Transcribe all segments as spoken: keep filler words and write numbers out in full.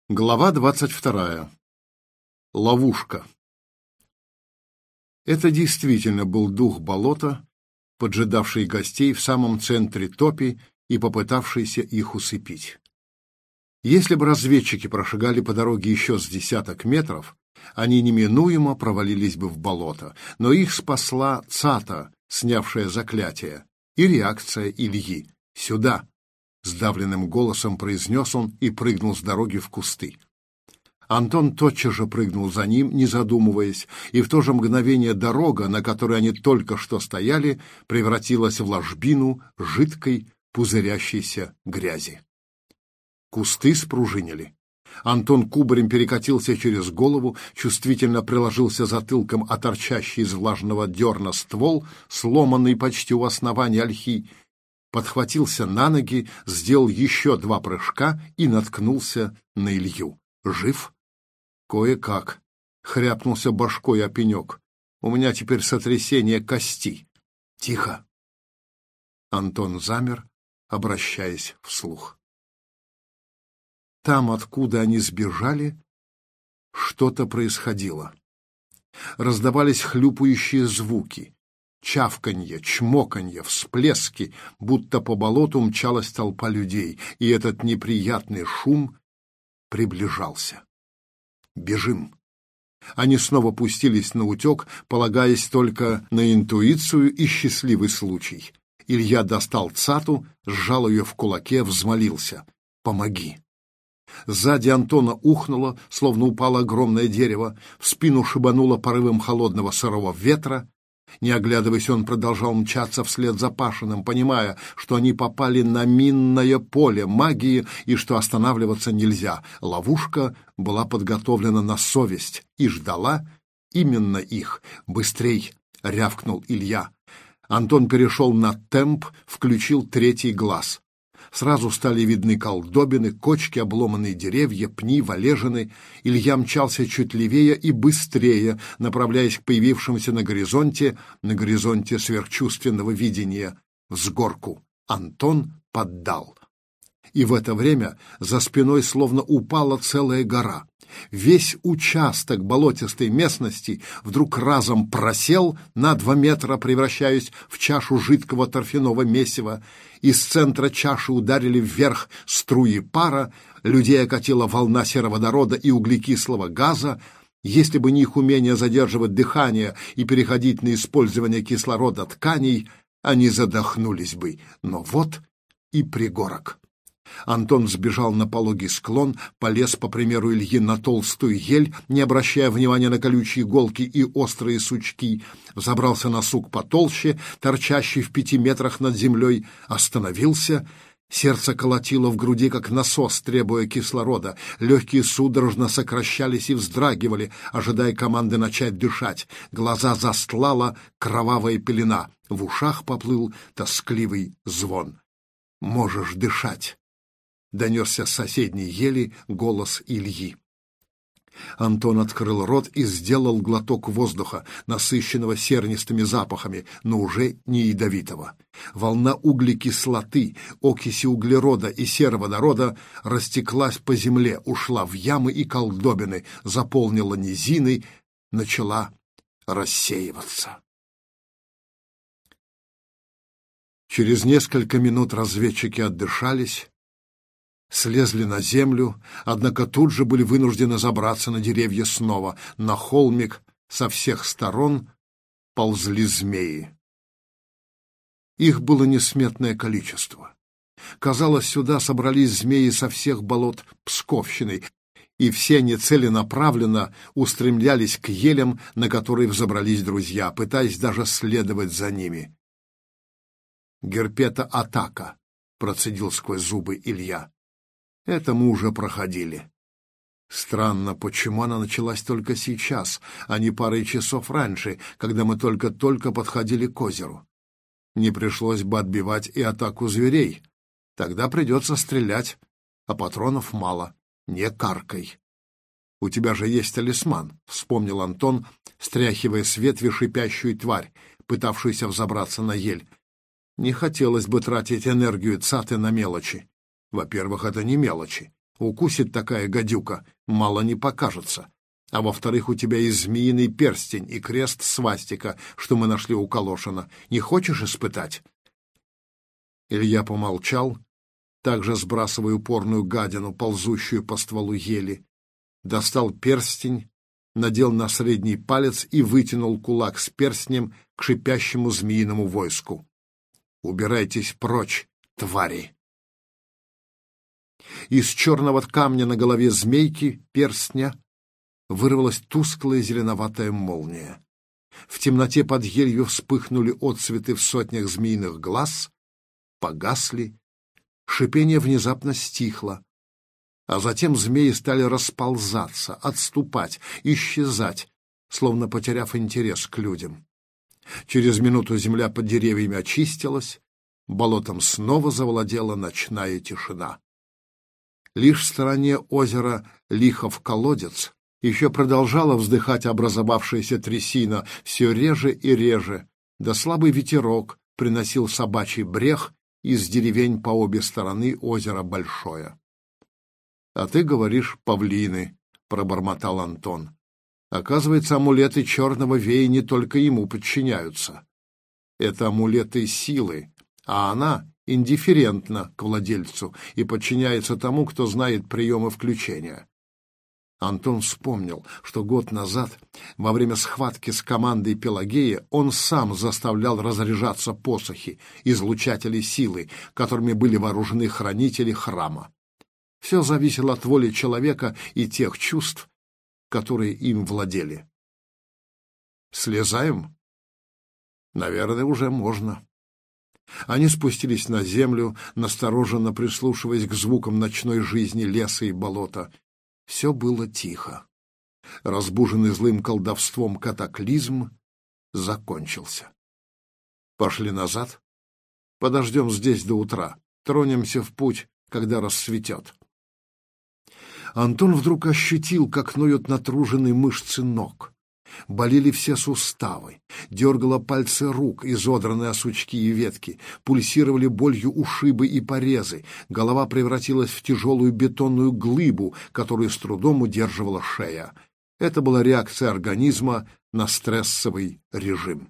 Глава двадцать вторая. Ловушка. Это действительно был дух болота, поджидавший гостей в самом центре топи и попытавшийся их усыпить. Если бы разведчики прошагали по дороге еще с десяток метров, они неминуемо провалились бы в болото, но их спасла Цата, снявшая заклятие, и реакция Ильи. «Сюда!» — сдавленным голосом произнес он и прыгнул с дороги в кусты. Антон тотчас же прыгнул за ним, не задумываясь, и в то же мгновение дорога, на которой они только что стояли, превратилась в ложбину жидкой, пузырящейся грязи. Кусты спружинили. Антон кубарем перекатился через голову, чувствительно приложился затылком о торчащий из влажного дерна ствол, сломанный почти у основания ольхи, подхватился на ноги, сделал еще два прыжка и наткнулся на Илью. «Жив?» «Кое-как», — хряпнулся башкой о пенек. «У меня теперь сотрясение кости». «Тихо!» Антон замер, обращаясь вслух. Там, откуда они сбежали, что-то происходило. Раздавались хлюпающие звуки. Чавканье, чмоканье, всплески, будто по болоту мчалась толпа людей, и этот неприятный шум приближался. «Бежим!» Они снова пустились на утек, полагаясь только на интуицию и счастливый случай. Илья достал Цату, сжал ее в кулаке, взмолился: «Помоги!» Сзади Антона ухнуло, словно упало огромное дерево, в спину шибануло порывом холодного сырого ветра. Не оглядываясь, он продолжал мчаться вслед за Пашиным, понимая, что они попали на минное поле магии и что останавливаться нельзя. Ловушка была подготовлена на совесть и ждала именно их. «Быстрей!» — рявкнул Илья. Антон перешел на темп, включил третий глаз. Сразу стали видны колдобины, кочки, обломанные деревья, пни, валежины. Илья мчался чуть левее и быстрее, направляясь к появившемуся на горизонте, на горизонте сверхчувственного видения, взгорку. Антон поддал. И в это время за спиной словно упала целая гора. Весь участок болотистой местности вдруг разом просел на два метра, превращаясь в чашу жидкого торфяного месива. Из центра чаши ударили вверх струи пара, людей окатила волна сероводорода и углекислого газа. Если бы не их умение задерживать дыхание и переходить на использование кислорода тканей, они задохнулись бы. Но вот и пригорок. Антон сбежал на пологий склон, полез, по примеру Ильи, на толстую ель, не обращая внимания на колючие иголки и острые сучки, взобрался на сук потолще, торчащий в пяти метрах над землей, остановился. Сердце колотило в груди, как насос, требуя кислорода. Легкие судорожно сокращались и вздрагивали, ожидая команды начать дышать. Глаза застлала кровавая пелена. В ушах поплыл тоскливый звон. «Можешь дышать!» — донесся с соседней ели голос Ильи. Антон открыл рот и сделал глоток воздуха, насыщенного сернистыми запахами, но уже не ядовитого. Волна углекислоты, окиси углерода и сероводорода растеклась по земле, ушла в ямы и колдобины, заполнила низины, начала рассеиваться. Через несколько минут разведчики отдышались, слезли на землю, однако тут же были вынуждены забраться на деревья снова. На холмик со всех сторон ползли змеи. Их было несметное количество. Казалось, сюда собрались змеи со всех болот Псковщины, и все они целенаправленно устремлялись к елям, на которые взобрались друзья, пытаясь даже следовать за ними. «Герпета-атака», — процедил сквозь зубы Илья. «Это мы уже проходили». Странно, почему она началась только сейчас, а не парой часов раньше, когда мы только-только подходили к озеру. Не пришлось бы отбивать и атаку зверей. Тогда придется стрелять, а патронов мало. Не каркай. «У тебя же есть талисман», — вспомнил Антон, стряхивая с ветви шипящую тварь, пытавшуюся взобраться на ель. Не хотелось бы тратить энергию Цаты на мелочи. Во-первых, это не мелочи. Укусит такая гадюка, мало не покажется. А во-вторых, у тебя и змеиный перстень, и крест-свастика, что мы нашли у Калошина. Не хочешь испытать?» Илья помолчал, также сбрасывая упорную гадину, ползущую по стволу ели, достал перстень, надел на средний палец и вытянул кулак с перстнем к шипящему змеиному войску. «Убирайтесь прочь, твари!» Из черного камня на голове змейки, перстня, вырвалась тусклая зеленоватая молния. В темноте под елью вспыхнули отцветы в сотнях змеиных глаз, погасли, шипение внезапно стихло, а затем змеи стали расползаться, отступать, исчезать, словно потеряв интерес к людям. Через минуту земля под деревьями очистилась, болотом снова завладела ночная тишина. Лишь в стороне озера Лихов-колодец еще продолжала вздыхать образовавшаяся трясина все реже и реже, да слабый ветерок приносил собачий брех из деревень по обе стороны озера Большое. «А ты говоришь, павлины», — пробормотал Антон. «Оказывается, амулеты черного вея не только ему подчиняются. Это амулеты силы, а она индифферентна к владельцу и подчиняется тому, кто знает приемы включения». Антон вспомнил, что год назад, во время схватки с командой Пелагея, он сам заставлял разряжаться посохи, излучатели силы, которыми были вооружены хранители храма. Все зависело от воли человека и тех чувств, которые им владели. «Слезаем?» «Наверное, уже можно». Они спустились на землю, настороженно прислушиваясь к звукам ночной жизни леса и болота. Все было тихо. Разбуженный злым колдовством катаклизм закончился. «Пошли назад. Подождем здесь до утра. Тронемся в путь, когда рассветет». Антон вдруг ощутил, как ноют натруженные мышцы ног. Болели все суставы, дергало пальцы рук, изодранные о сучки и ветки, пульсировали болью ушибы и порезы, голова превратилась в тяжелую бетонную глыбу, которую с трудом удерживала шея. Это была реакция организма на стрессовый режим.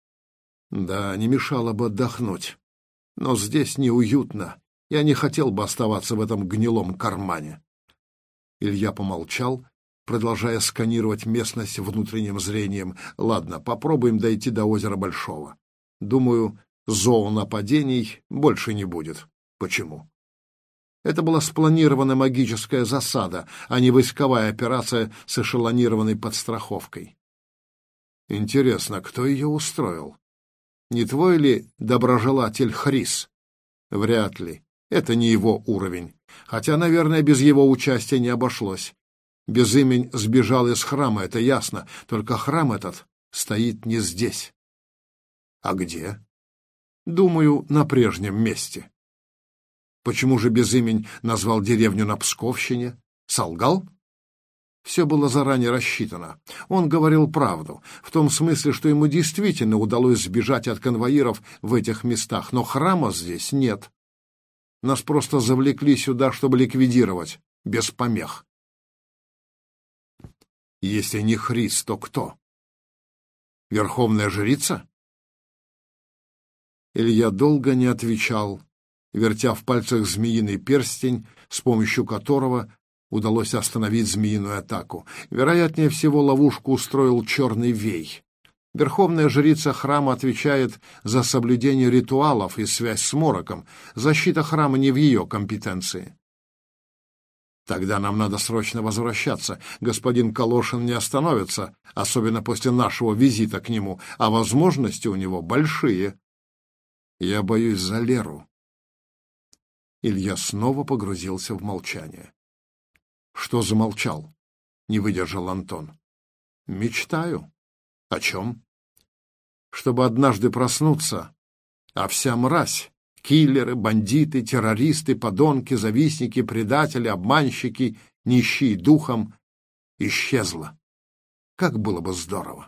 Да, не мешало бы отдохнуть, но здесь неуютно, я не хотел бы оставаться в этом гнилом кармане. Илья помолчал, продолжая сканировать местность внутренним зрением. «Ладно, попробуем дойти до озера Большого. Думаю, зоонападений больше не будет». «Почему?» Это была спланированная магическая засада, а не войсковая операция с эшелонированной подстраховкой. Интересно, кто ее устроил? Не твой ли доброжелатель Хрис? Вряд ли. Это не его уровень. Хотя, наверное, без его участия не обошлось. Безымень сбежал из храма, это ясно, только храм этот стоит не здесь. А где? Думаю, на прежнем месте. Почему же Безымень назвал деревню на Псковщине? Солгал? Все было заранее рассчитано. Он говорил правду, в том смысле, что ему действительно удалось сбежать от конвоиров в этих местах, но храма здесь нет. Нас просто завлекли сюда, чтобы ликвидировать, без помех. Если не Хрис, то кто? Верховная жрица? Илья долго не отвечал, вертя в пальцах змеиный перстень, с помощью которого удалось остановить змеиную атаку. Вероятнее всего, ловушку устроил черный вей. Верховная жрица храма отвечает за соблюдение ритуалов и связь с мороком. Защита храма не в ее компетенции. Тогда нам надо срочно возвращаться. Господин Калошин не остановится, особенно после нашего визита к нему, а возможности у него большие. Я боюсь за Леру. Илья снова погрузился в молчание. Что замолчал? Не выдержал Антон. Мечтаю. О чем? Чтобы однажды проснуться, а вся мразь, киллеры, бандиты, террористы, подонки, завистники, предатели, обманщики, нищие духом, исчезла. Как было бы здорово!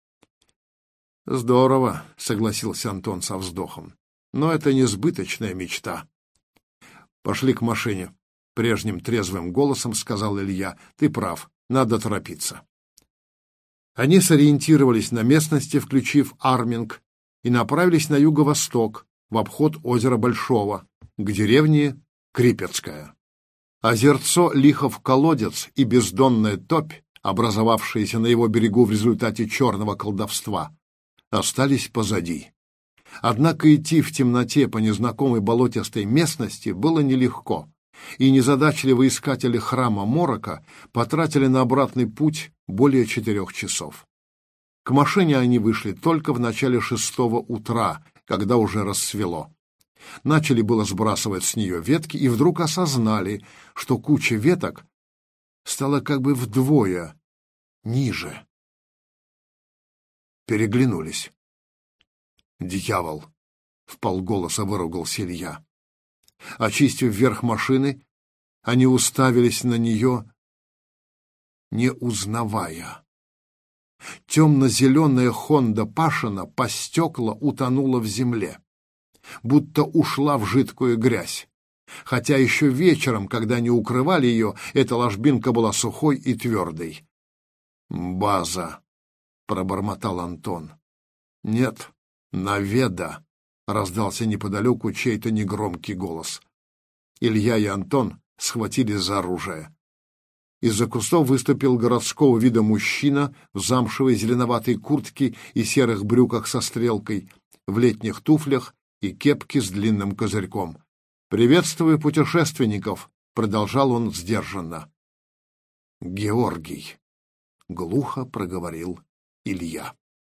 Здорово, согласился Антон со вздохом, но это несбыточная мечта. Пошли к машине. прежним трезвым голосом сказал Илья. Ты прав, надо торопиться. Они сориентировались на местности, включив арминг, и направились на юго-восток, в обход озера Большого, к деревне Крипецкая. Озерцо Лихов-колодец и бездонная топь, образовавшиеся на его берегу в результате черного колдовства, остались позади. Однако идти в темноте по незнакомой болотистой местности было нелегко, и незадачливые искатели храма Морока потратили на обратный путь более четырех часов. К машине они вышли только в начале шестого утра, когда уже рассвело. Начали было сбрасывать с нее ветки и вдруг осознали, что куча веток стала как бы вдвое ниже. Переглянулись. «Дьявол!» — вполголоса выругался Илья. Очистив верх машины, они уставились на нее, не узнавая. Темно-зеленая Хонда Пашина по стекла утонула в земле, будто ушла в жидкую грязь. Хотя еще вечером, когда они укрывали ее, эта ложбинка была сухой и твердой. «База», — пробормотал Антон. «Нет, Наведа», — раздался неподалеку чей-то негромкий голос. Илья и Антон схватились за оружие. Из-за кустов выступил городского вида мужчина в замшевой зеленоватой куртке и серых брюках со стрелкой, в летних туфлях и кепке с длинным козырьком. «Приветствую путешественников», — продолжал он сдержанно. «Георгий», — глухо проговорил Илья.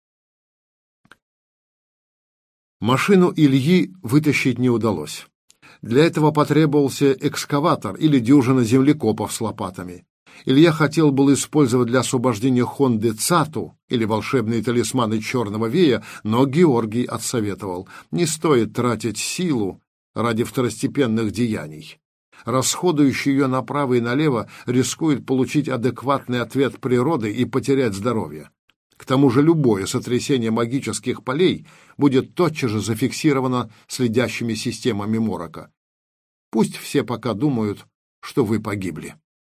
Машину Ильи вытащить не удалось. Для этого потребовался экскаватор или дюжина землекопов с лопатами. Илья хотел было использовать для освобождения Хонды Цату или волшебные талисманы Черного Вея, но Георгий отсоветовал: не стоит тратить силу ради второстепенных деяний. Расходующий ее направо и налево рискует получить адекватный ответ природы и потерять здоровье. К тому же любое сотрясение магических полей будет тотчас же зафиксировано следящими системами Морока. Пусть все пока думают, что вы погибли.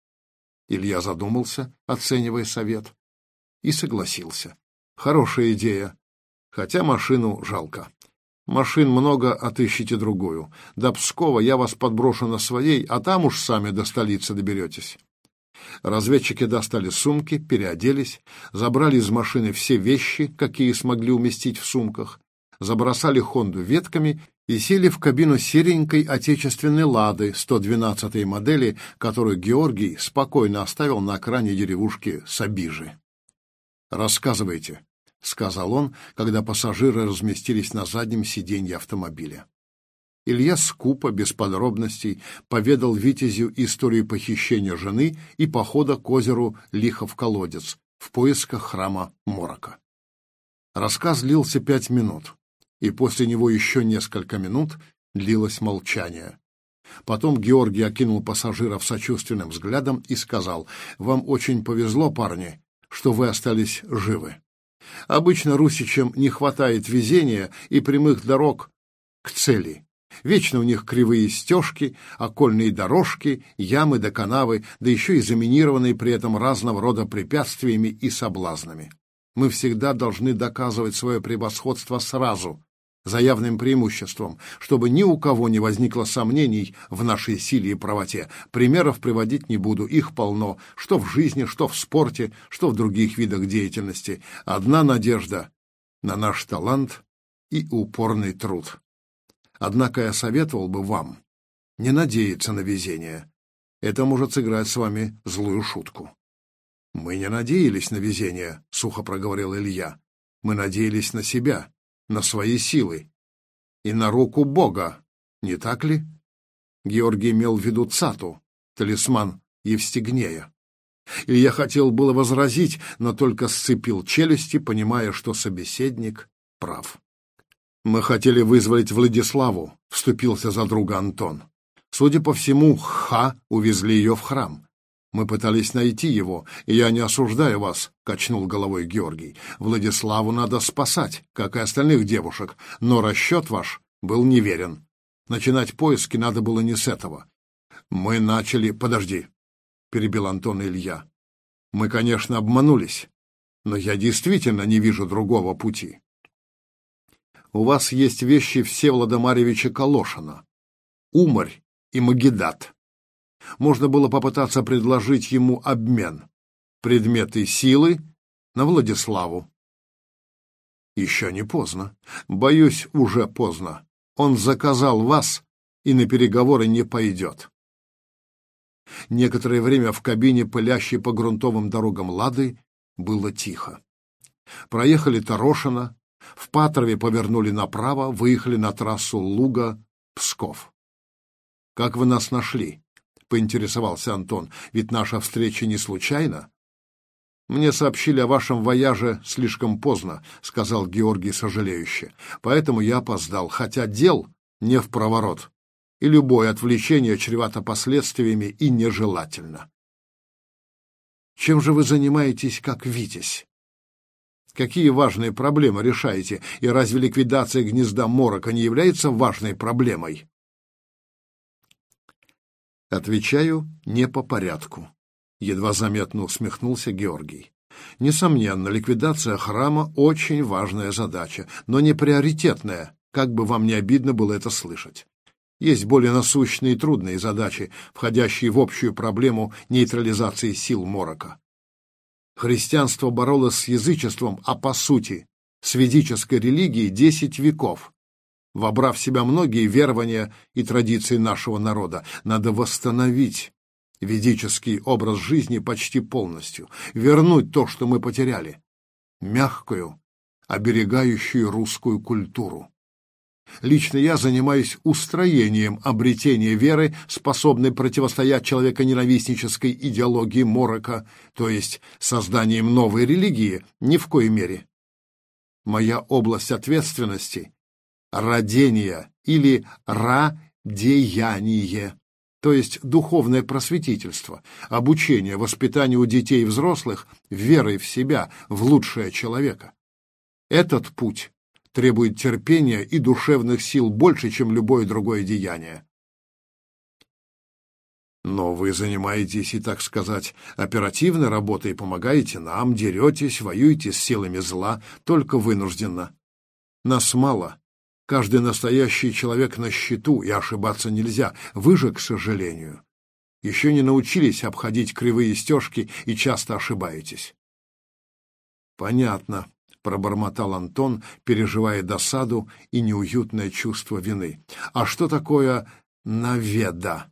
Илья задумался, оценивая совет, и согласился. Хорошая идея, хотя машину жалко. Машин много, отыщите другую. До Пскова я вас подброшу на своей, а там уж сами до столицы доберетесь. Разведчики достали сумки, переоделись, забрали из машины все вещи, какие смогли уместить в сумках, забросали Хонду ветками и сели в кабину серенькой отечественной «Лады» сто двенадцатой модели, которую Георгий спокойно оставил на окраине деревушки Сабижи. «Рассказывайте», — сказал он, когда пассажиры разместились на заднем сиденье автомобиля. Илья скупо, без подробностей, поведал Витязю историю похищения жены и похода к озеру Лихов-колодец в поисках храма Морока. Рассказ длился пять минут, и после него еще несколько минут длилось молчание. Потом Георгий окинул пассажиров сочувственным взглядом и сказал: «Вам очень повезло, парни, что вы остались живы. Обычно русичам не хватает везения и прямых дорог к цели. Вечно у них кривые стежки, окольные дорожки, ямы да канавы, да еще и заминированные при этом разного рода препятствиями и соблазнами. Мы всегда должны доказывать свое превосходство сразу, за явным преимуществом, чтобы ни у кого не возникло сомнений в нашей силе и правоте. Примеров приводить не буду, их полно, что в жизни, что в спорте, что в других видах деятельности. Одна надежда на наш талант и упорный труд. Однако я советовал бы вам не надеяться на везение. Это может сыграть с вами злую шутку». «Мы не надеялись на везение», — сухо проговорил Илья. «Мы надеялись на себя, на свои силы и на руку Бога, не так ли?» Георгий имел в виду Цату, талисман Евстигнея. Илья хотел было возразить, но только сцепил челюсти, понимая, что собеседник прав. «Мы хотели вызволить Владиславу», — вступился за друга Антон. «Судя по всему, Ха увезли ее в храм. Мы пытались найти его, и я не осуждаю вас», — качнул головой Георгий. «Владиславу надо спасать, как и остальных девушек, но расчет ваш был неверен. Начинать поиски надо было не с этого. Мы начали... Подожди, перебил Антон Илья. Мы, конечно, обманулись, но я действительно не вижу другого пути. У вас есть вещи Всеволода Марьевича Колошина, Умарь и Магеддат. Можно было попытаться предложить ему обмен. Предметы силы на Владиславу. Еще не поздно. Боюсь, уже поздно. Он заказал вас и на переговоры не пойдет. Некоторое время в кабине, пылящей по грунтовым дорогам Лады, было тихо. Проехали Торошино, в Патрове повернули направо, выехали на трассу Луга-Псков. «Как вы нас нашли?» — поинтересовался Антон. «Ведь наша встреча не случайна?» «Мне сообщили о вашем вояже слишком поздно», — сказал Георгий сожалеюще. «Поэтому я опоздал, хотя дел не впроворот, и любое отвлечение чревато последствиями и нежелательно». «Чем же вы занимаетесь как витязь? Какие важные проблемы решаете, и разве ликвидация гнезда Морока не является важной проблемой?» «Отвечаю не по порядку», — едва заметно усмехнулся Георгий. «Несомненно, ликвидация храма — очень важная задача, но не приоритетная, как бы вам не обидно было это слышать. Есть более насущные и трудные задачи, входящие в общую проблему нейтрализации сил Морока. Христианство боролось с язычеством, а по сути с ведической религией десять веков, вобрав в себя многие верования и традиции нашего народа. Надо восстановить ведический образ жизни почти полностью, вернуть то, что мы потеряли, мягкую, оберегающую русскую культуру. Лично я занимаюсь устроением обретения веры, способной противостоять человеконенавистнической идеологии Морока, то есть созданием новой религии, ни в коей мере. Моя область ответственности — родение или радеяние, то есть духовное просветительство, обучение, воспитание у детей и взрослых верой в себя, в лучшее человека. Этот путь требует терпения и душевных сил больше, чем любое другое деяние. Но вы занимаетесь и, так сказать, оперативной работой, помогаете нам, деретесь, воюете с силами зла, только вынужденно. Нас мало. Каждый настоящий человек на счету, и ошибаться нельзя. Вы же, к сожалению, еще не научились обходить кривые стежки и часто ошибаетесь. Понятно, пробормотал Антон, переживая досаду и неуютное чувство вины. А что такое наведа?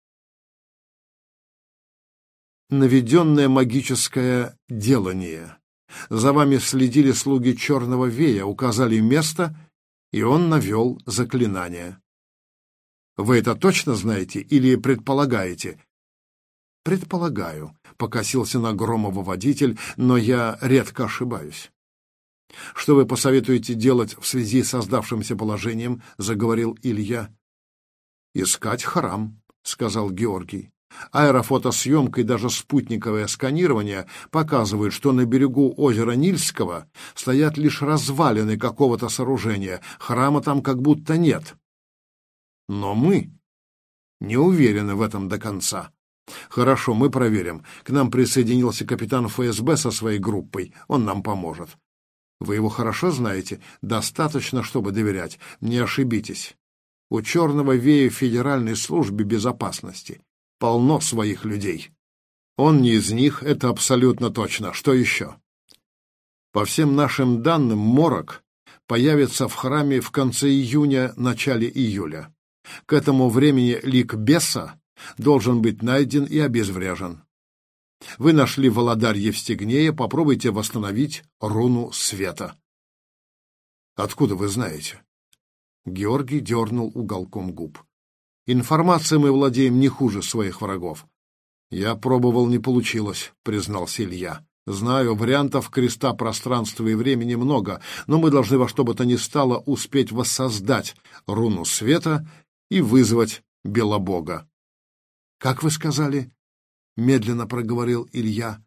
Наведенное магическое делание. За вами следили слуги Черного Вея, указали место, и он навел заклинание. Вы это точно знаете или предполагаете? Предполагаю, покосился на Громова водитель, но я редко ошибаюсь. Что вы посоветуете делать в связи с создавшимся положением, заговорил Илья. Искать храм, сказал Георгий. Аэрофотосъемка и даже спутниковое сканирование показывают, что на берегу озера Нильского стоят лишь развалины какого-то сооружения, храма там как будто нет. Но мы не уверены в этом до конца. Хорошо, мы проверим. К нам присоединился капитан эф эс бэ со своей группой, он нам поможет. Вы его хорошо знаете? Достаточно, чтобы доверять. Не ошибитесь. У Черного Вея в Федеральной службе безопасности полно своих людей. Он не из них, это абсолютно точно. Что еще? По всем нашим данным, Морок появится в храме в конце июня, начале июля. К этому времени лик беса должен быть найден и обезврежен. Вы нашли Володарь Евстигнея, попробуйте восстановить руну света. Откуда вы знаете? Георгий дернул уголком губ. Информацией мы владеем не хуже своих врагов. Я пробовал, не получилось, признался Илья. Знаю, вариантов креста пространства и времени много, но мы должны во что бы то ни стало успеть воссоздать руну света и вызвать Белобога. Как вы сказали? Медленно проговорил Илья.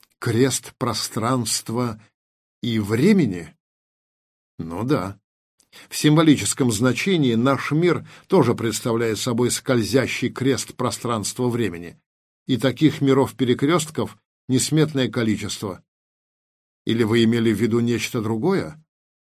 Крест пространства и времени? Ну да. В символическом значении наш мир тоже представляет собой скользящий крест пространства-времени, и таких миров-перекрестков несметное количество. Или вы имели в виду нечто другое?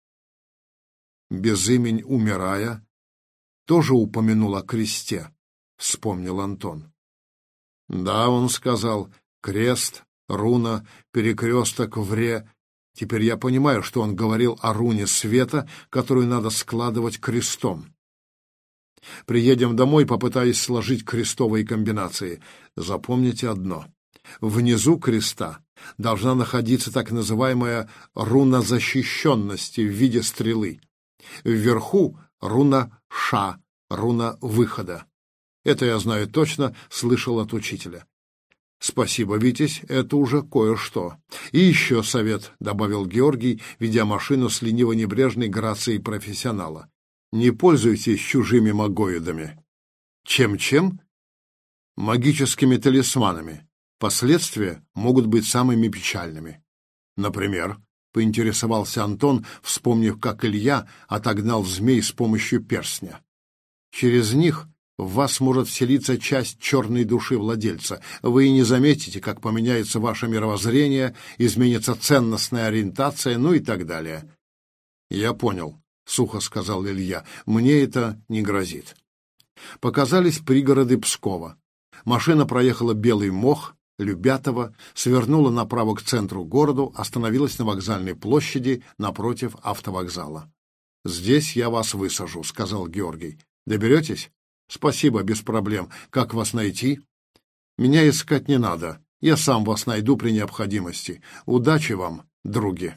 Безымень, умирая, тоже упомянул о кресте, вспомнил Антон. Да, он сказал, крест, руна, перекресток, вре. Теперь я понимаю, что он говорил о руне света, которую надо складывать крестом. Приедем домой, попытаюсь сложить крестовые комбинации. Запомните одно. Внизу креста должна находиться так называемая руна защищенности в виде стрелы. Вверху руна ша, руна выхода. Это я знаю точно, слышал от учителя. Спасибо, Витязь, это уже кое-что. И еще совет, добавил Георгий, ведя машину с лениво-небрежной грацией профессионала. Не пользуйтесь чужими магоидами. Чем-чем? Магическими талисманами. Последствия могут быть самыми печальными. Например, поинтересовался Антон, вспомнив, как Илья отогнал змей с помощью перстня. Через них в вас может вселиться часть черной души владельца. Вы и не заметите, как поменяется ваше мировоззрение, изменится ценностная ориентация, ну и так далее. Я понял, сухо сказал Илья. Мне это не грозит. Показались пригороды Пскова. Машина проехала Белый Мох, Любятово, свернула направо к центру города, остановилась на вокзальной площади напротив автовокзала. «Здесь я вас высажу», — сказал Георгий. «Доберетесь?» «Спасибо, без проблем. Как вас найти?» «Меня искать не надо. Я сам вас найду при необходимости. Удачи вам, други!»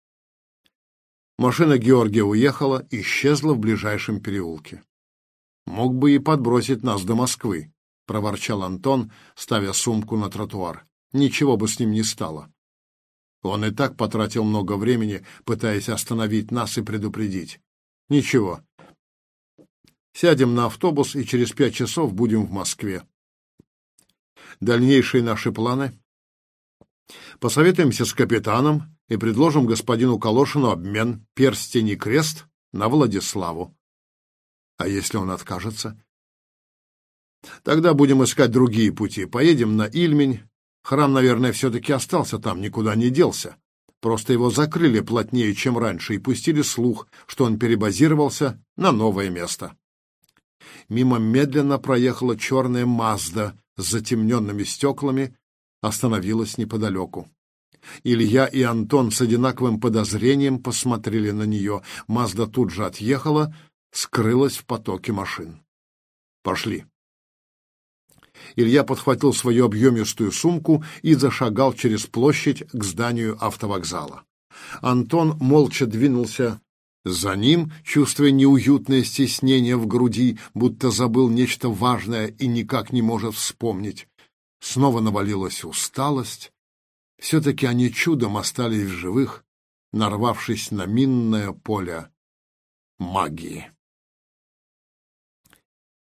Машина Георгия уехала, исчезла в ближайшем переулке. «Мог бы и подбросить нас до Москвы», — проворчал Антон, ставя сумку на тротуар. «Ничего бы с ним не стало. Он и так потратил много времени, пытаясь остановить нас и предупредить. Ничего. Сядем на автобус и через пять часов будем в Москве. Дальнейшие наши планы. Посоветуемся с капитаном и предложим господину Калошину обмен перстень и крест на Владиславу. А если он откажется? Тогда будем искать другие пути. Поедем на Ильмень. Храм, наверное, все-таки остался там, никуда не делся. Просто его закрыли плотнее, чем раньше, и пустили слух, что он перебазировался на новое место. Мимо медленно проехала черная Мазда с затемненными стеклами, остановилась неподалеку. Илья и Антон с одинаковым подозрением посмотрели на нее. Мазда тут же отъехала, скрылась в потоке машин. «Пошли». Илья подхватил свою объемистую сумку и зашагал через площадь к зданию автовокзала. Антон молча двинулся за ним, чувствуя неуютное стеснение в груди, будто забыл нечто важное и никак не может вспомнить. Снова навалилась усталость. Все-таки они чудом остались в живых, нарвавшись на минное поле магии.